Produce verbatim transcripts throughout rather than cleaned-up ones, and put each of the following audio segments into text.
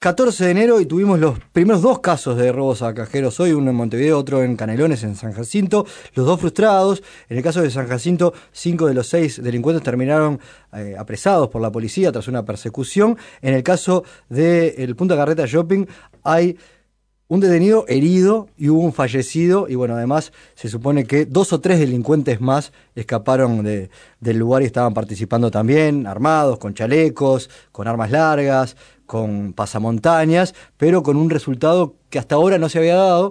catorce de enero y tuvimos los primeros dos casos de robos a cajeros hoy, uno en Montevideo, otro en Canelones, en San Jacinto, los dos frustrados. En el caso de San Jacinto, cinco de los seis delincuentes terminaron eh, apresados por la policía tras una persecución. En el caso del Punta Carreta Shopping hay un detenido herido y hubo un fallecido, y bueno, además se supone que dos o tres delincuentes más escaparon de, del lugar y estaban participando también, armados, con chalecos, con armas largas, con pasamontañas, pero con un resultado que hasta ahora no se había dado.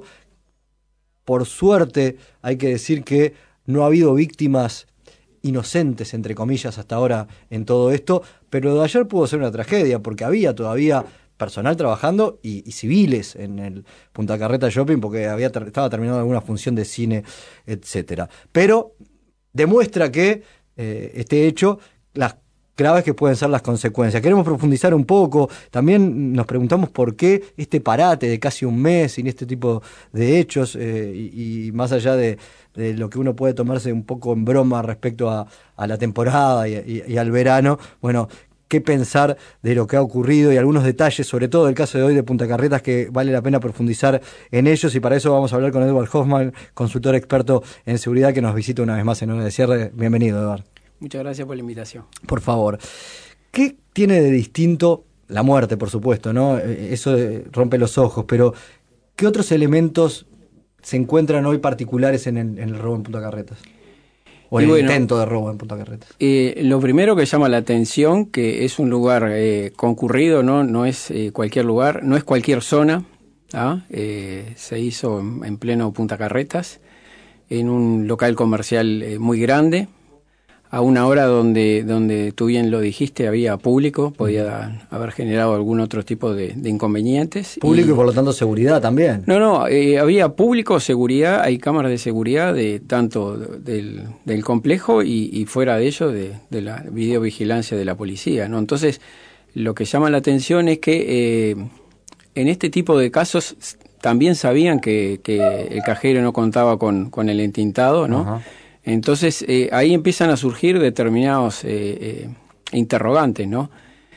Por suerte, hay que decir que no ha habido víctimas inocentes, entre comillas, hasta ahora en todo esto, pero lo de ayer pudo ser una tragedia, porque había todavía personal trabajando y, y civiles en el Punta Carreta Shopping porque había ter- estaba terminando alguna función de cine, etcétera. Pero demuestra que eh, este hecho, las graves que pueden ser las consecuencias. Queremos profundizar un poco, también nos preguntamos por qué este parate de casi un mes sin este tipo de hechos, eh, y, y más allá de, de lo que uno puede tomarse un poco en broma respecto a, a la temporada y, y, y al verano, bueno, qué pensar de lo que ha ocurrido y algunos detalles, sobre todo el caso de hoy de Punta Carretas, que vale la pena profundizar en ellos, y para eso vamos a hablar con Edward Hoffman, consultor experto en seguridad, que nos visita una vez más en Hora de Cierre. Bienvenido, Edward. Muchas gracias por la invitación. Por favor, ¿qué tiene de distinto la muerte, por supuesto, ¿no? Eso rompe los ojos, pero ¿qué otros elementos se encuentran hoy particulares en el, en el robo en Punta Carretas? O el bueno, intento de robo en Punta Carretas. Eh, lo primero que llama la atención, que es un lugar eh, concurrido, no, no es eh, cualquier lugar, no es cualquier zona. ¿ah? Eh, se hizo en, en pleno Punta Carretas, en un local comercial eh, muy grande, a una hora donde, donde tú bien lo dijiste, había público, podía haber generado algún otro tipo de, de inconvenientes. Público y, y por lo tanto seguridad también. No, no, eh, había público, seguridad, hay cámaras de seguridad de tanto del, del complejo y, y fuera de ello de, de la videovigilancia de la policía, ¿no? Entonces, lo que llama la atención es que eh, en este tipo de casos también sabían que, que el cajero no contaba con, con el entintado, ¿no? Ajá. Entonces, eh, ahí empiezan a surgir determinados eh, eh, interrogantes, ¿no?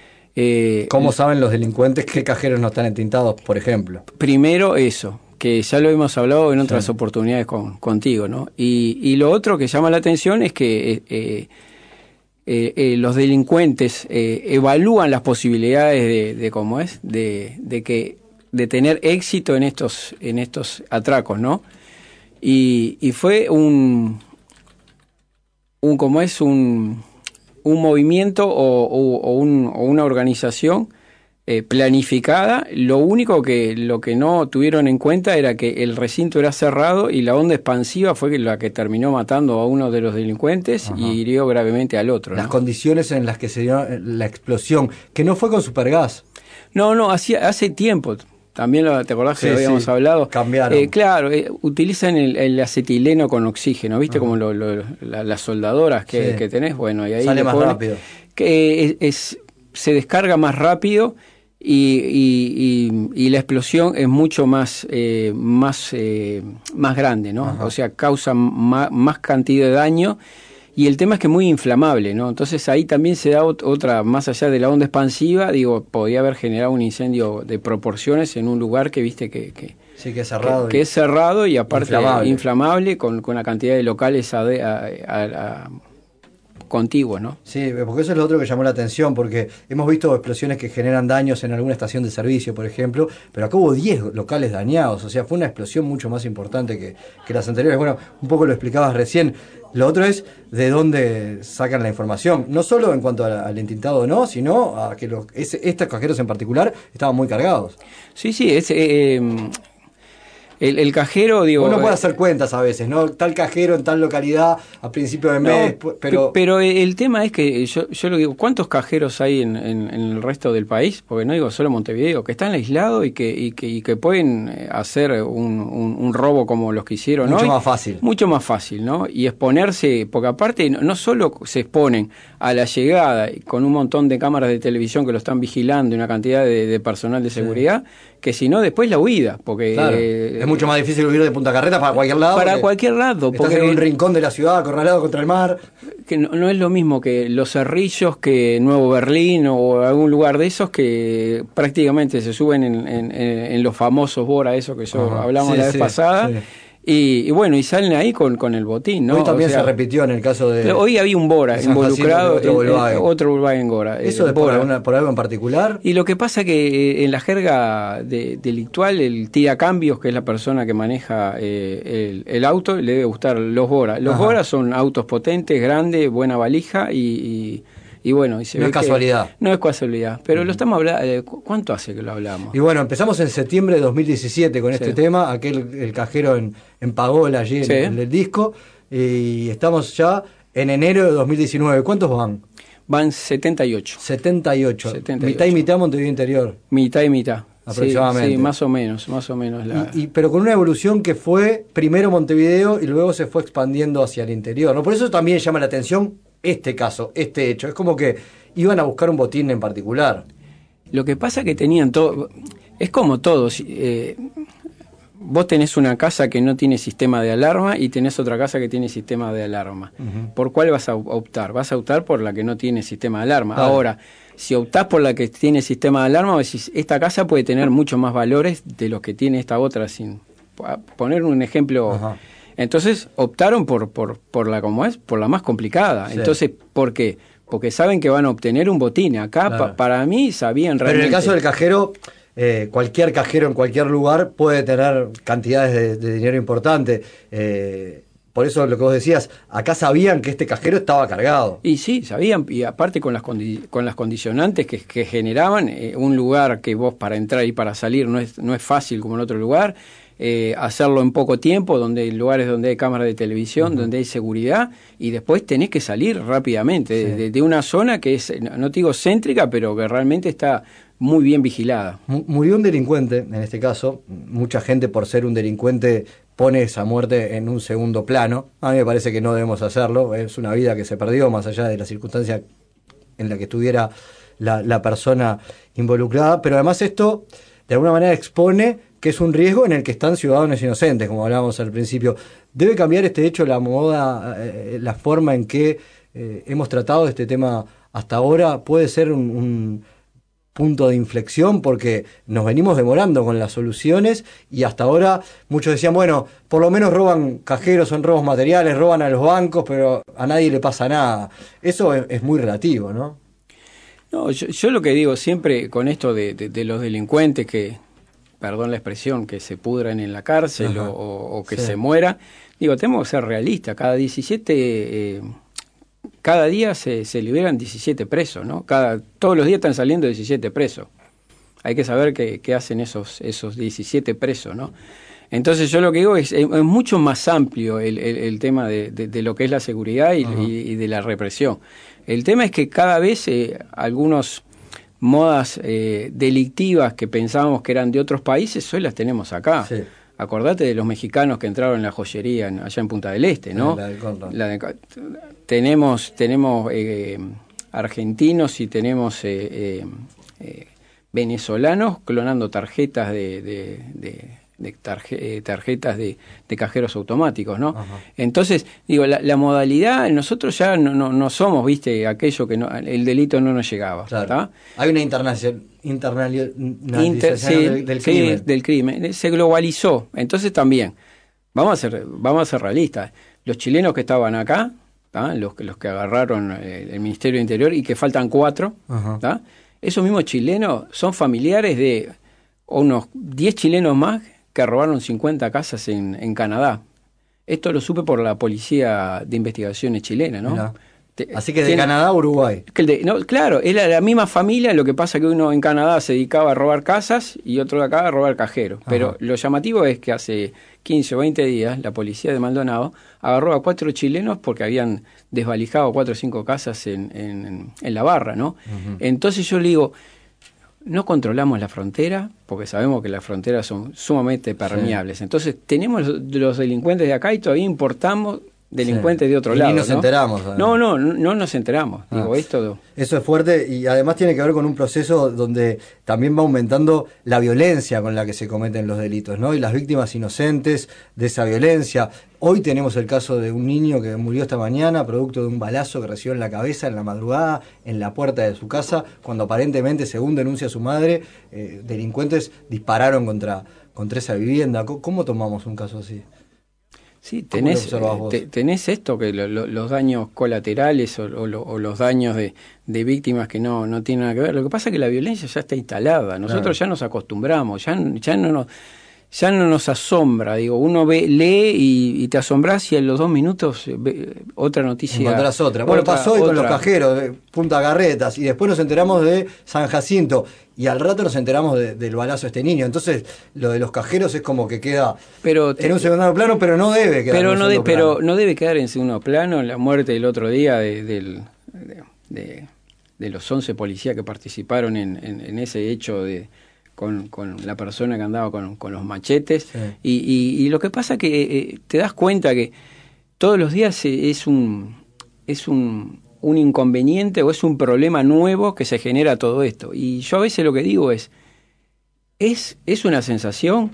Eh, ¿Cómo saben los delincuentes qué cajeros no están entintados, por ejemplo? Primero eso, que ya lo hemos hablado en otras sí. oportunidades con, contigo, ¿no? Y, y lo otro que llama la atención es que eh, eh, eh, los delincuentes eh, evalúan las posibilidades de, de cómo es, de, de que de tener éxito en estos en estos atracos, ¿no? Y, y fue un un como es un, un movimiento o, o, o, un, o una organización eh, planificada. Lo único que lo que no tuvieron en cuenta era que el recinto era cerrado y la onda expansiva fue la que terminó matando a uno de los delincuentes. Ajá. Y hirió gravemente al otro. Las ¿no? condiciones en las que se dio la explosión, que no fue con supergas. No, no, hacía, hace tiempo. También lo, te acordás que sí, lo habíamos sí. hablado. Cambiaron. Eh, claro, eh, utilizan el, el acetileno con oxígeno, ¿viste? Uh-huh. Como lo, lo, la, las soldadoras que, sí. que tenés. Bueno, y ahí sale más ponen, rápido. Que es, es, se descarga más rápido y, y, y, y la explosión es mucho más, eh, más, eh, más grande, ¿no? Uh-huh. O sea, causa más, más cantidad de daño. Y el tema es que es muy inflamable, ¿no? Entonces ahí también se da otra, más allá de la onda expansiva, digo, podía haber generado un incendio de proporciones en un lugar que viste que... que sí, que es cerrado. Que, que es cerrado y aparte inflamable, inflamable con, con la cantidad de locales a, a, a, a, contiguos, ¿no? Sí, porque eso es lo otro que llamó la atención, porque hemos visto explosiones que generan daños en alguna estación de servicio, por ejemplo, pero acá hubo diez locales dañados, o sea, fue una explosión mucho más importante que, que las anteriores. Bueno, un poco lo explicabas recién. Lo otro es de dónde sacan la información, no solo en cuanto a, al entintado o no, sino a que los, ese, estos cajeros en particular estaban muy cargados. Sí, sí, es... Eh, El, el cajero, digo... Uno puede hacer cuentas a veces, ¿no? Tal cajero en tal localidad a principio de mes, no, pero... Pero el tema es que yo, yo lo digo, ¿cuántos cajeros hay en, en, en el resto del país? Porque no digo solo Montevideo, que están aislados y que, y que, y que pueden hacer un, un, un robo como los que hicieron Mucho hoy. más fácil. Mucho más fácil, ¿no? Y exponerse, porque aparte no, no solo se exponen a la llegada con un montón de cámaras de televisión que lo están vigilando y una cantidad de, de personal de seguridad, sí. que sino después la huida, porque... Claro. Eh, es mucho más difícil huir de Punta Carretas para cualquier lado. Para cualquier lado. Estás en un rincón de la ciudad, acorralado contra el mar. Que no, no es lo mismo que Los Cerrillos, que Nuevo Berlín o algún lugar de esos que prácticamente se suben en, en, en los famosos Bora, eso que yo Ajá. hablamos sí, la vez sí, pasada. Sí. Y, y bueno, y salen ahí con, con el botín, ¿no? Hoy también o sea, se repitió en el caso de... Hoy había un Bora involucrado, otro Volkswagen. Otro Volkswagen Gora. ¿Eso eh, es por, alguna, por algo en particular? Y lo que pasa que en la jerga de, delictual, el tiracambios, que es la persona que maneja eh, el, el auto, le debe gustar los Bora. Los Ajá. Bora son autos potentes, grandes, buena valija y... y Y bueno, y se no ve es casualidad. Que no es casualidad, pero uh-huh. lo estamos hablando. Eh, ¿Cuánto hace que lo hablamos? Y bueno, empezamos en septiembre de dos mil diecisiete con este sí. tema, aquel el cajero en, en Pagola, allí sí. en, en el disco, y estamos ya en enero de dos mil diecinueve. ¿Cuántos van? Van setenta y ocho. setenta y ocho. setenta y ocho. Mitad y mitad Montevideo Interior. Mitad y mitad. Aproximadamente. Sí, sí, más o menos, más o menos. La... Y, y, pero con una evolución que fue primero Montevideo y luego se fue expandiendo hacia el interior, ¿no? Por eso también llama la atención este caso, este hecho. Es como que iban a buscar un botín en particular. Lo que pasa que tenían todo... Es como todos. Eh, vos tenés una casa que no tiene sistema de alarma y tenés otra casa que tiene sistema de alarma. Uh-huh. ¿Por cuál vas a optar? Vas a optar por la que no tiene sistema de alarma. Vale. Ahora, si optás por la que tiene sistema de alarma, decís, esta casa puede tener mucho más valores de los que tiene esta otra. Sin poner un ejemplo... Uh-huh. Entonces optaron por, por, por la como es, por la más complicada. Sí. Entonces, ¿por qué? Porque saben que van a obtener un botín. Acá, claro. pa, para mí, sabían realmente... Pero en el caso del cajero, eh, cualquier cajero en cualquier lugar puede tener cantidades de, de dinero importante. Eh, por eso lo que vos decías, acá sabían que este cajero estaba cargado. Y sí, sabían, y aparte con las, condi- con las condicionantes que, que generaban, eh, un lugar que vos para entrar y para salir no es, no es fácil como en otro lugar... Eh, hacerlo en poco tiempo, donde hay lugares donde hay cámaras de televisión, uh-huh. donde hay seguridad, y después tenés que salir rápidamente sí. de, de una zona que es, no te digo céntrica, pero que realmente está muy bien vigilada. Murió un delincuente, en este caso, mucha gente por ser un delincuente pone esa muerte en un segundo plano. A mí me parece que no debemos hacerlo, es una vida que se perdió más allá de la circunstancia en la que estuviera la, la persona involucrada, pero además esto de alguna manera expone que es un riesgo en el que están ciudadanos inocentes, como hablábamos al principio. ¿Debe cambiar este hecho la moda, eh, la forma en que eh, hemos tratado este tema hasta ahora? ¿Puede ser un, un punto de inflexión? Porque nos venimos demorando con las soluciones y hasta ahora muchos decían, bueno, por lo menos roban cajeros, son robos materiales, roban a los bancos, pero a nadie le pasa nada. Eso es, es muy relativo, ¿no? No, yo, yo lo que digo siempre con esto de, de, de los delincuentes que... perdón la expresión, que se pudran en la cárcel o, o que sí. se muera. Digo, tenemos que ser realistas. Cada diecisiete, eh, cada día se, se liberan diecisiete presos, ¿no? Cada, todos los días están saliendo diecisiete presos. Hay que saber qué, qué hacen esos, esos diecisiete presos, ¿no? Entonces yo lo que digo es, es mucho más amplio el, el, el tema de, de, de lo que es la seguridad y, uh-huh. y, y de la represión. El tema es que cada vez eh, algunos... modas eh, delictivas que pensábamos que eran de otros países, hoy las tenemos acá. Sí. Acordate de los mexicanos que entraron en la joyería en, allá en Punta del Este, ¿no? La del Conrad. La de, tenemos tenemos eh, argentinos y tenemos eh, eh, eh, venezolanos clonando tarjetas de... de, de de tarje, tarjetas de, de cajeros automáticos, ¿no? Ajá. Entonces, digo, la, la modalidad, nosotros ya no, no, no somos, viste, aquello que no, el delito no nos llegaba. Claro. Hay una internacional, internalización Inter, sí, del, del sí, crimen. del crimen. Se globalizó. Entonces también, vamos a ser, vamos a ser realistas. Los chilenos que estaban acá, ¿tá? los, los que agarraron el, el Ministerio de Interior y que faltan cuatro, ¿tá? Esos mismos chilenos son familiares de unos diez chilenos más que robaron cincuenta casas en, en Canadá. Esto lo supe por la Policía de Investigaciones chilena, ¿no? Te, Así que de tiene, Canadá a Uruguay. Que de, no, claro, era la misma familia, lo que pasa que uno en Canadá se dedicaba a robar casas y otro de acá a robar cajeros. Ajá. Pero lo llamativo es que hace quince o veinte días la policía de Maldonado agarró a cuatro chilenos porque habían desvalijado cuatro o cinco casas en, en, en la barra, ¿no? Uh-huh. Entonces yo le digo... No controlamos la frontera, porque sabemos que las fronteras son sumamente permeables. Sí. Entonces, tenemos los, los delincuentes de acá y todavía importamos delincuentes sí. de otro y lado. Ni nos ¿no? enteramos. No, no, no, no nos enteramos. Ah. Digo, esto... Eso es fuerte y además tiene que ver con un proceso donde también va aumentando la violencia con la que se cometen los delitos, ¿no? Y las víctimas inocentes de esa violencia. Hoy tenemos el caso de un niño que murió esta mañana producto de un balazo que recibió en la cabeza en la madrugada, en la puerta de su casa, cuando aparentemente, según denuncia su madre, eh, delincuentes dispararon contra, contra esa vivienda. ¿Cómo tomamos un caso así? Sí, tenés, te, tenés esto, que lo, lo, los daños colaterales o, o, lo, o los daños de, de víctimas que no, no tienen nada que ver. Lo que pasa es que la violencia ya está instalada. Nosotros claro. ya nos acostumbramos, ya, ya, no nos, ya no nos asombra. Digo, uno ve, lee y, y te asombras y en los dos minutos ve, otra noticia. Encontrás otra. Bueno, otra, pasó hoy otra. con los cajeros, de Punta Carretas, y después nos enteramos de San Jacinto. Y al rato nos enteramos de, del balazo de este niño. Entonces, lo de los cajeros es como que queda pero te, en un segundo plano, pero no debe quedar pero en un no de, segundo Pero plano. no debe quedar en segundo plano la muerte del otro día de, de, de, de, de los once policías que participaron en, en, en ese hecho de con, con la persona que andaba con, con los machetes. Sí. Y, y, y lo que pasa es que eh, te das cuenta que todos los días es un... es un un inconveniente o es un problema nuevo que se genera todo esto. Y yo a veces lo que digo es, es, es una sensación,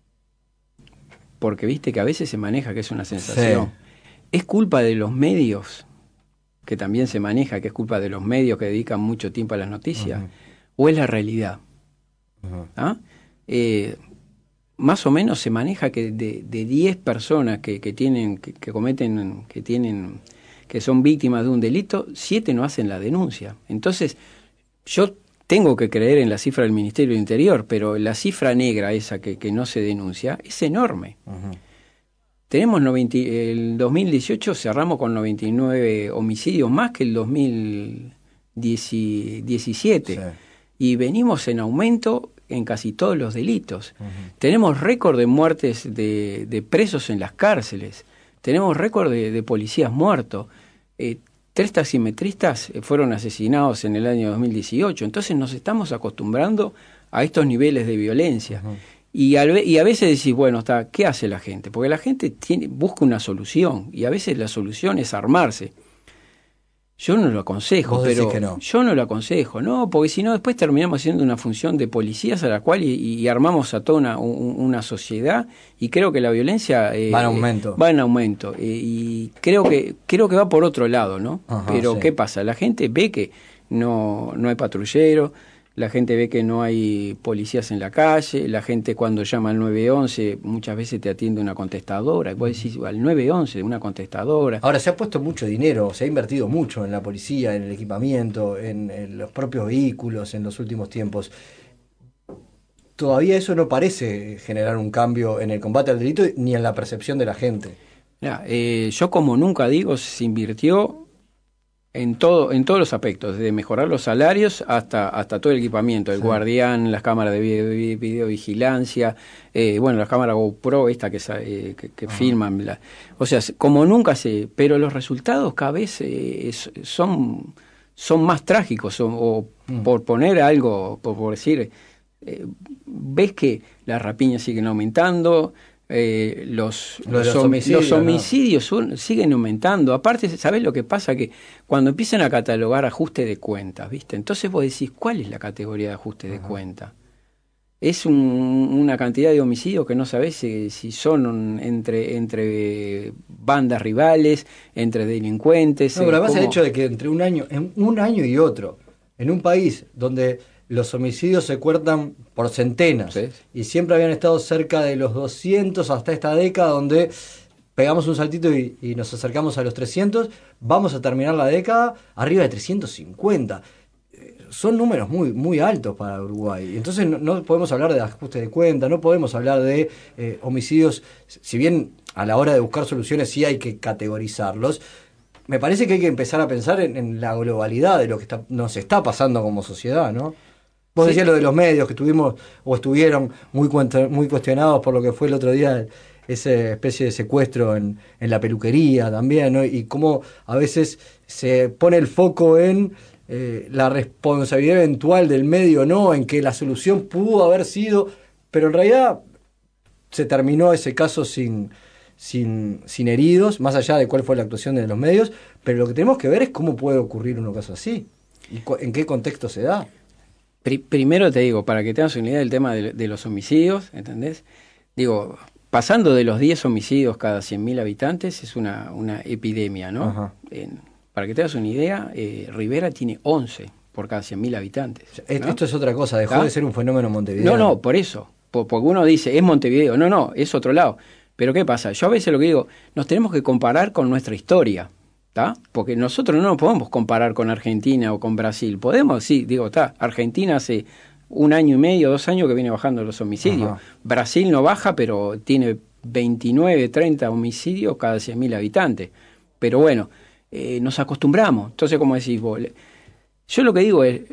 porque viste que a veces se maneja que es una sensación, sí. Es culpa de los medios, que también se maneja que es culpa de los medios que dedican mucho tiempo a las noticias, uh-huh. o es la realidad. Uh-huh. ¿Ah? Eh, más o menos se maneja que de, de diez personas que, que tienen, que, que cometen, que tienen que son víctimas de un delito, siete no hacen la denuncia. Entonces, yo tengo que creer en la cifra del Ministerio del Interior, pero la cifra negra esa que, que no se denuncia es enorme. Uh-huh. Tenemos noventa, el dos mil dieciocho cerramos con noventa y nueve homicidios, más que el dos mil diecisiete. Sí. Y venimos en aumento en casi todos los delitos. Uh-huh. Tenemos récord de muertes de, de presos en las cárceles. Tenemos récord de, de policías muertos. Eh, tres taximetristas fueron asesinados en el año dos mil dieciocho. Entonces nos estamos acostumbrando a estos niveles de violencia. Uh-huh. Y, al, y a veces decís, bueno, está, ¿qué hace la gente? Porque la gente tiene, busca una solución. Y a veces la solución es armarse. Yo no lo aconsejo, pero que no. yo no lo aconsejo, no, porque si no después terminamos haciendo una función de policías a la cual y, y armamos a toda una, un, una sociedad y creo que la violencia eh, va en aumento, va en aumento eh, y creo que creo que va por otro lado, ¿no? Ajá, pero sí. ¿Qué pasa? La gente ve que no no hay patrullero, la gente ve que no hay policías en la calle, la gente cuando llama al nueve once muchas veces te atiende una contestadora, y vos decís al nueve once, una contestadora. Ahora se ha puesto mucho dinero, se ha invertido mucho en la policía, en el equipamiento, en, en los propios vehículos en los últimos tiempos. Todavía eso no parece generar un cambio en el combate al delito ni en la percepción de la gente. Mira, eh, yo como nunca digo, se invirtió en todo, en todos los aspectos, desde mejorar los salarios hasta hasta todo el equipamiento, el sí. guardián, las cámaras de video, videovigilancia, eh, bueno, las cámaras GoPro, esta que, eh, que, que filman, la, o sea, como nunca se, pero los resultados cada vez eh, son son más trágicos, o, o mm. por poner algo, por, por decir, eh, ves que las rapiñas siguen aumentando. Eh, los, los, los homicidios, los homicidios ¿no? son, siguen aumentando. Aparte, ¿sabés lo que pasa? Que cuando empiezan a catalogar ajuste de cuentas, ¿viste? Entonces vos decís, ¿cuál es la categoría de ajuste Ajá. de cuenta? Es un, una cantidad de homicidios que no sabés si, si son entre, entre bandas rivales, entre delincuentes. No, pero además el hecho de que entre un año, en un año y otro, en un país donde los homicidios se cuentan por centenas, ¿sí? Y siempre habían estado cerca de los doscientos hasta esta década, donde pegamos un saltito y, y nos acercamos a los trescientos, vamos a terminar la década arriba de trescientos cincuenta. Son números muy muy altos para Uruguay. Entonces no, no podemos hablar de ajuste de cuenta, no podemos hablar de eh, homicidios, si bien a la hora de buscar soluciones sí hay que categorizarlos. Me parece que hay que empezar a pensar en, en la globalidad de lo que está, nos está pasando como sociedad, ¿no? Vos sí. decías lo de los medios que estuvimos o estuvieron muy muy cuestionados por lo que fue el otro día esa especie de secuestro en, en la peluquería también, ¿no? Y cómo a veces se pone el foco en eh, la responsabilidad eventual del medio, no en que la solución pudo haber sido, pero en realidad se terminó ese caso sin sin, sin heridos, más allá de cuál fue la actuación de los medios, pero lo que tenemos que ver es cómo puede ocurrir un caso así y cu- en qué contexto se da. Pri- primero te digo, para que tengas una idea del tema de, de los homicidios, ¿entendés? Digo, pasando de los diez homicidios cada cien mil habitantes es una, una epidemia, ¿no? Ajá. En, para que tengas una idea, eh, Rivera tiene once por cada cien mil habitantes, Esto, ¿no? esto es otra cosa, dejó ¿Ah? de ser un fenómeno montevideano. No, no, por eso. Por, porque uno dice, es Montevideo. No, no, es otro lado. Pero ¿qué pasa? Yo a veces lo que digo, nos tenemos que comparar con nuestra historia, ¿está? Porque nosotros no nos podemos comparar con Argentina o con Brasil. Podemos, sí, digo, está. Argentina hace un año y medio, dos años que viene bajando los homicidios. Ajá. Brasil no baja, pero tiene veintinueve, treinta homicidios cada cien mil habitantes. Pero bueno, eh, nos acostumbramos. Entonces, como decís vos, le- yo lo que digo es,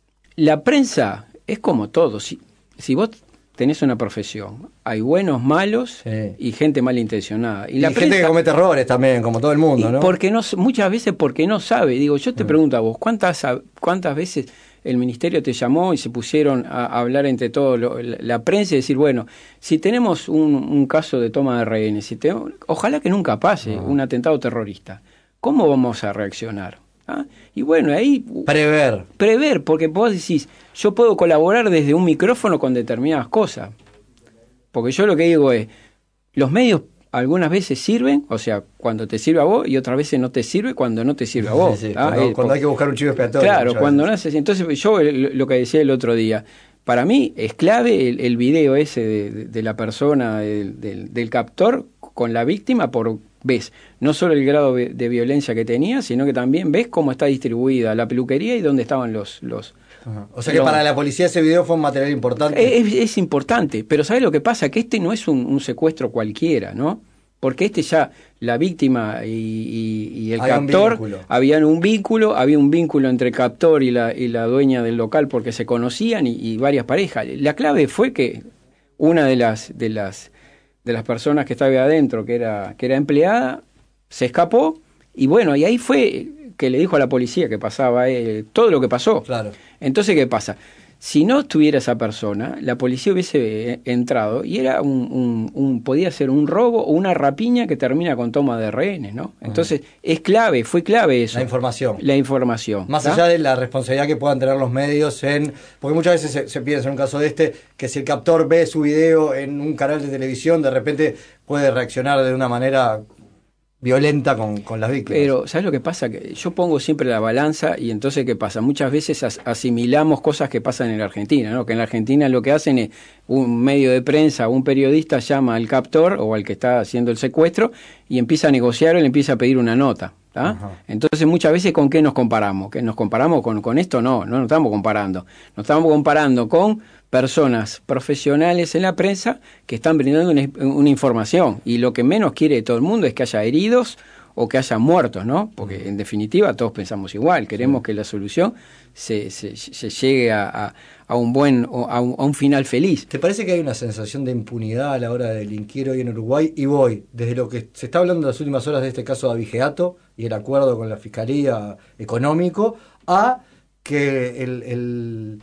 la prensa es como todo. Si, si vos tenés una profesión, hay buenos, malos Sí. y gente malintencionada. Y, Y la gente prensa, que comete errores también, como todo el mundo, y ¿no? porque no, muchas veces porque no sabe. Digo, yo te Mm. pregunto a vos, ¿cuántas, cuántas veces el ministerio te llamó y se pusieron a, a hablar entre todos, lo- la, la prensa, y decir, bueno, si tenemos un, un caso de toma de rehenes, si tenemos- ojalá que nunca pase Ah. un atentado terrorista, ¿cómo vamos a reaccionar? ¿Ah? Y bueno, ahí Prever. prever, porque vos decís, yo puedo colaborar desde un micrófono con determinadas cosas. Porque yo lo que digo es, los medios algunas veces sirven, o sea, cuando te sirve a vos, y otras veces no te sirve cuando no te sirve a vos. Sí, sí, ¿ah? cuando, Eh, cuando hay que buscar un chivo expiatorio. Claro, muchas cuando veces. no haces. Entonces, yo lo lo que decía el otro día, para mí es clave el, el video ese de, de- de la persona, del, del, del captor con la víctima, por ves no solo el grado de, de violencia que tenía, sino que también ves cómo está distribuida la peluquería y dónde estaban los... los Ajá. O sea que los- para la policía ese video fue un material importante. es, es importante, pero ¿sabes lo que pasa? Que este no es un, un secuestro cualquiera, ¿no? Porque este ya, la víctima y, y- y el Había un captor, vínculo. habían un vínculo, había un vínculo entre el captor y la, y la dueña del local porque se conocían y, y varias parejas. La clave fue que una de las, de las, de las personas que estaba ahí adentro, que era, que era empleada, se escapó y bueno, y ahí fue que le dijo a la policía que pasaba eh, todo lo que pasó. Claro. Entonces, ¿qué pasa? Si no estuviera esa persona, la policía hubiese eh, entrado y era un, un, un podía ser un robo o una rapiña que termina con toma de rehenes, ¿no? Entonces, es clave, fue clave eso. La información. La información. Más ¿tá? allá de la responsabilidad que puedan tener los medios en... Porque muchas veces se, se piensa en un caso de este, que si el captor ve su video en un canal de televisión, de repente puede reaccionar de una manera violenta con, con las víctimas. Pero, ¿sabes lo que pasa? Que yo pongo siempre la balanza y entonces, ¿qué pasa? Muchas veces as- asimilamos cosas que pasan en la Argentina, ¿no? Que en la Argentina lo que hacen es un medio de prensa, un periodista llama al captor o al que está haciendo el secuestro y empieza a negociar o le empieza a pedir una nota. ¿tá? Ajá. Entonces, muchas veces, ¿con qué nos comparamos? ¿Que nos comparamos con, con esto? No, no nos estamos comparando. Nos estamos comparando con personas profesionales en la prensa que están brindando una, una información y lo que menos quiere todo el mundo es que haya heridos o que haya muertos, ¿no? Porque en definitiva todos pensamos igual, queremos que la solución se, se, se llegue a, a, a un buen a un, a un final feliz. ¿Te parece que hay una sensación de impunidad a la hora de delinquir hoy en Uruguay? Y voy, desde lo que se está hablando en las últimas horas de este caso de Abigeato y el acuerdo con la Fiscalía Económico, a que el, el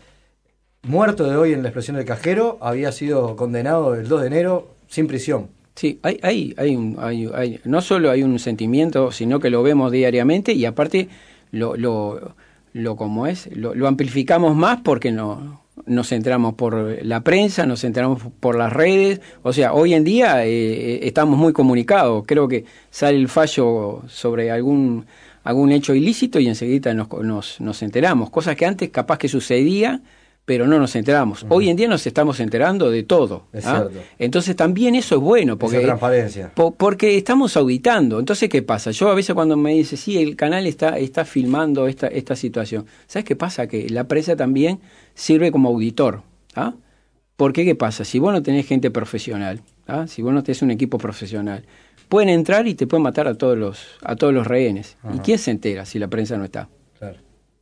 muerto de hoy en la explosión del cajero había sido condenado el dos de enero sin prisión. Sí, hay, hay, hay, un, hay, hay, no solo hay un sentimiento, sino que lo vemos diariamente y aparte lo, lo, lo como es, lo, lo amplificamos más porque no, nos enteramos por la prensa, nos enteramos por las redes, o sea, hoy en día eh, estamos muy comunicados, creo que sale el fallo sobre algún, algún hecho ilícito y enseguida nos, nos, nos enteramos, cosas que antes capaz que sucedía, pero no nos enteramos. Uh-huh. Hoy en día nos estamos enterando de todo. Es ¿ah? cierto. Entonces también eso es bueno, porque esa transparencia. Po, porque estamos auditando. Entonces, ¿qué pasa? Yo a veces cuando me dice, sí, el canal está, está filmando esta, esta situación, ¿sabes qué pasa? Que la prensa también sirve como auditor. ¿ah? ¿Por qué? ¿Qué pasa? Si vos no tenés gente profesional, ¿ah? si vos no tenés un equipo profesional, pueden entrar y te pueden matar a todos los, a todos los rehenes. Ajá. ¿Y quién se entera si la prensa no está? Claro.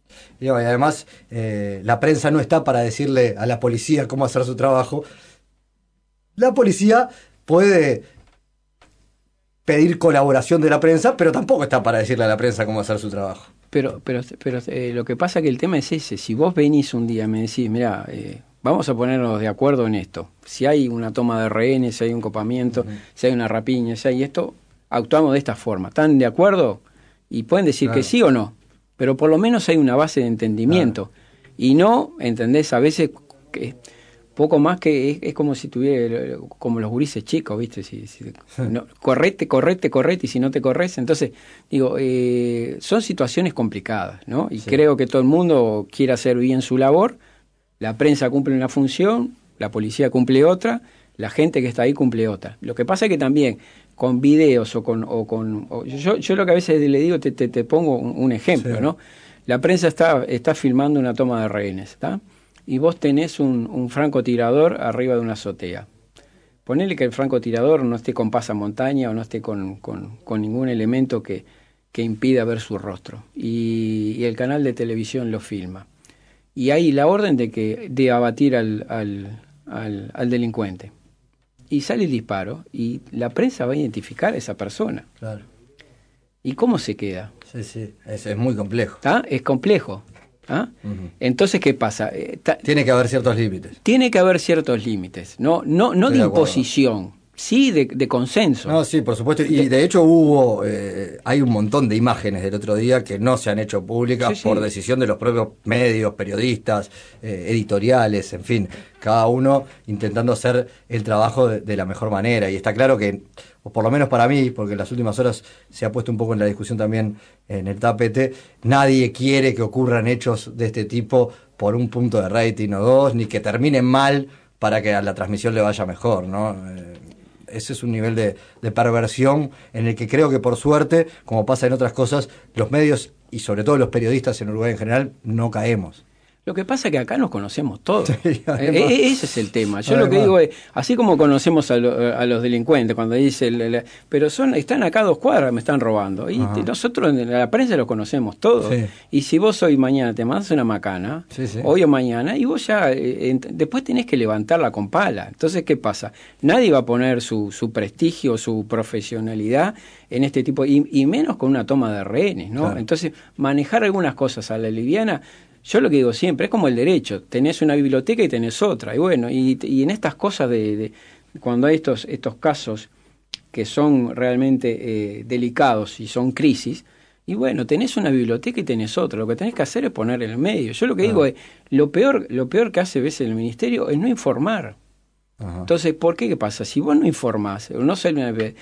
Y además, eh, la prensa no está para decirle a la policía cómo hacer su trabajo. La policía puede pedir colaboración de la prensa, pero tampoco está para decirle a la prensa cómo hacer su trabajo. Pero, pero, pero eh, lo que pasa es que el tema es ese. Si vos venís un día y me decís, mira, eh, vamos a ponernos de acuerdo en esto. Si hay una toma de rehenes, si hay un copamiento, uh-huh. si hay una rapiña, si hay esto, actuamos de esta forma. ¿Están de acuerdo? Y pueden decir claro. que sí o no, pero por lo menos hay una base de entendimiento. Claro. Y no, ¿entendés? A veces que poco más que es, es como si tuviera, como los gurises chicos, ¿viste? Si, si, no, correte, correte, correte, y si no te corres, entonces, digo, eh, son situaciones complicadas, ¿no? Y sí. creo que todo el mundo quiere hacer bien su labor, la prensa cumple una función, la policía cumple otra, la gente que está ahí cumple otra. Lo que pasa es que también con videos o con... O con o yo, yo lo que a veces le digo, te, te, te pongo un, un ejemplo, sí. ¿no? La prensa está, está filmando una toma de rehenes, ¿está? Y vos tenés un, un francotirador arriba de una azotea. Ponele que el francotirador no esté con pasamontaña o no esté con, con, con ningún elemento que, que impida ver su rostro. Y, y el canal de televisión lo filma. Y hay la orden de, que, de abatir al, al, al, al delincuente. Y sale el disparo y la prensa va a identificar a esa persona. Claro. ¿Y cómo se queda? Sí, sí, es, es muy complejo. ¿Ah? Es complejo. ¿Ah? Uh-huh. Entonces, ¿qué pasa? Eh, ta, tiene que haber ciertos límites. Tiene que haber ciertos límites, no, no, no de, de imposición, sí de, de consenso. No, sí, por supuesto. Y de hecho hubo, eh, hay un montón de imágenes del otro día que no se han hecho públicas sí, sí. por decisión de los propios medios, periodistas, eh, editoriales, en fin, cada uno intentando hacer el trabajo de, de la mejor manera. Y está claro que, o por lo menos para mí, porque en las últimas horas se ha puesto un poco en la discusión también en el tapete, nadie quiere que ocurran hechos de este tipo por un punto de rating o dos, ni que terminen mal para que a la transmisión le vaya mejor, ¿no? Eh, ese es un nivel de, de perversión en el que creo que por suerte, como pasa en otras cosas, los medios y sobre todo los periodistas en Uruguay en general no caemos. Lo que pasa es que acá nos conocemos todos. Sí, además, e- ese es el tema. Yo además. Lo que digo es, así como conocemos a, lo, a los delincuentes, cuando dice, el, el, pero son están acá a dos cuadras, me están robando. Y te, nosotros en la prensa los conocemos todos. Sí. Y si vos hoy mañana te mandas una macana, sí, sí. hoy o mañana, y vos ya, eh, después tenés que levantarla con pala. Entonces, ¿qué pasa? Nadie va a poner su, su prestigio, su profesionalidad en este tipo, y, y menos con una toma de rehenes, ¿no? Claro. Entonces, manejar algunas cosas a la liviana. Yo lo que digo siempre, es como el derecho, tenés una biblioteca y tenés otra, y bueno, y, y en estas cosas de, de cuando hay estos, estos casos que son realmente eh, delicados y son crisis, y bueno, tenés una biblioteca y tenés otra, lo que tenés que hacer es poner en el medio. Yo lo que ah. digo es, lo peor, lo peor que hace a veces el ministerio es no informar. Ajá. Entonces, ¿por qué? ¿Qué pasa? Si vos no informás, no sé,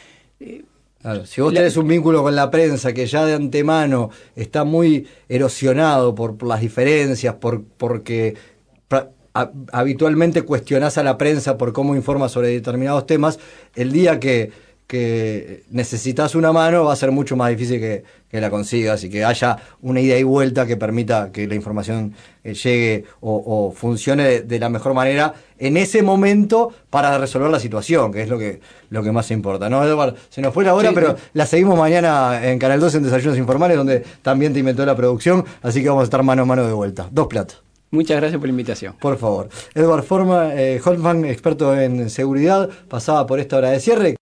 eh, Claro, si vos tenés un vínculo con la prensa que ya de antemano está muy erosionado por, por las diferencias, por porque pra, a, habitualmente cuestionás a la prensa por cómo informa sobre determinados temas, el día que, que necesitas una mano va a ser mucho más difícil que, que la consigas y que haya una ida y vuelta que permita que la información eh, llegue o, o funcione de, de la mejor manera en ese momento para resolver la situación, que es lo que lo que más importa, ¿no, Edward? Se nos fue la hora, sí, pero sí. La seguimos mañana en Canal dos en Desayunos Informales, donde también te inventó la producción, así que vamos a estar mano a mano de vuelta. Dos platos. Muchas gracias por la invitación. Por favor. Edward Forma, eh, Holtman, experto en seguridad, pasaba por esta hora de cierre.